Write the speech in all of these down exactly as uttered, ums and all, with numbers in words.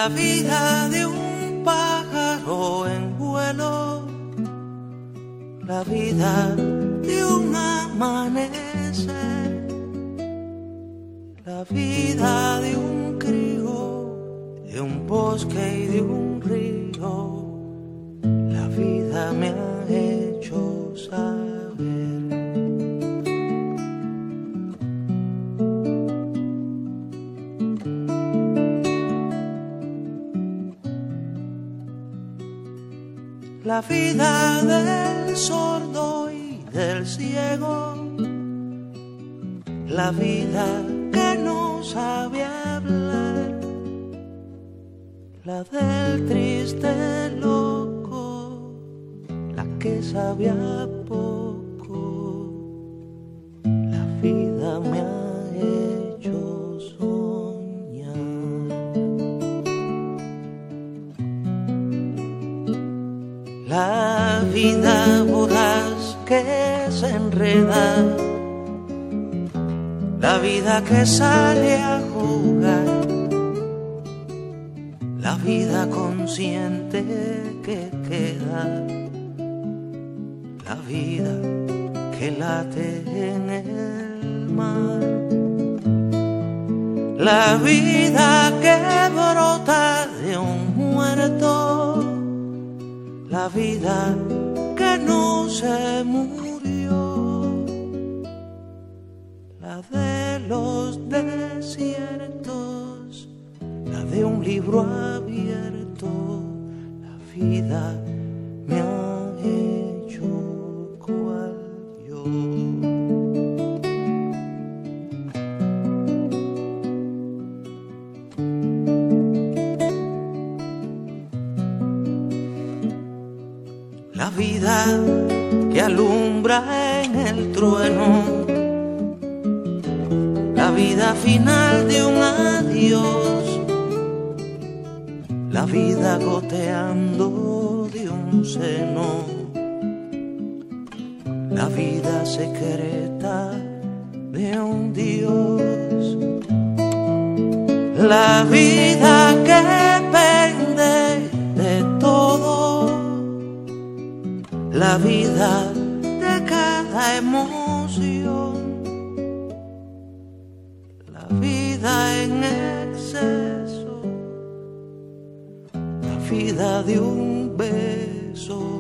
La vida de un pájaro en vuelo, la vida de un amanecer, la vida de un crío, de un bosque y de un río, la vida me ha hecho saber. La vida del sordo y del ciego, la vida que no sabe hablar, la del triste loco, la que sabía poco, la vida me ha hecho soñar. La vida voraz que se enreda, la vida que sale a jugar, la vida consciente que queda, la vida que late en el mar, la vida que brota de un muerto, la vida que no se murió, la de los desiertos, la de un libro abierto, la vida me ha hecho cual yo. La vida que alumbra en el trueno, la vida final de un adiós, la vida goteando de un seno, la vida secreta de un Dios, la vida que pende de todo, la vida de cada emoción, la vida en exceso, la vida de un beso,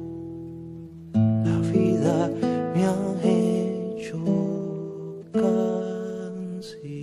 la vida me ha hecho canción.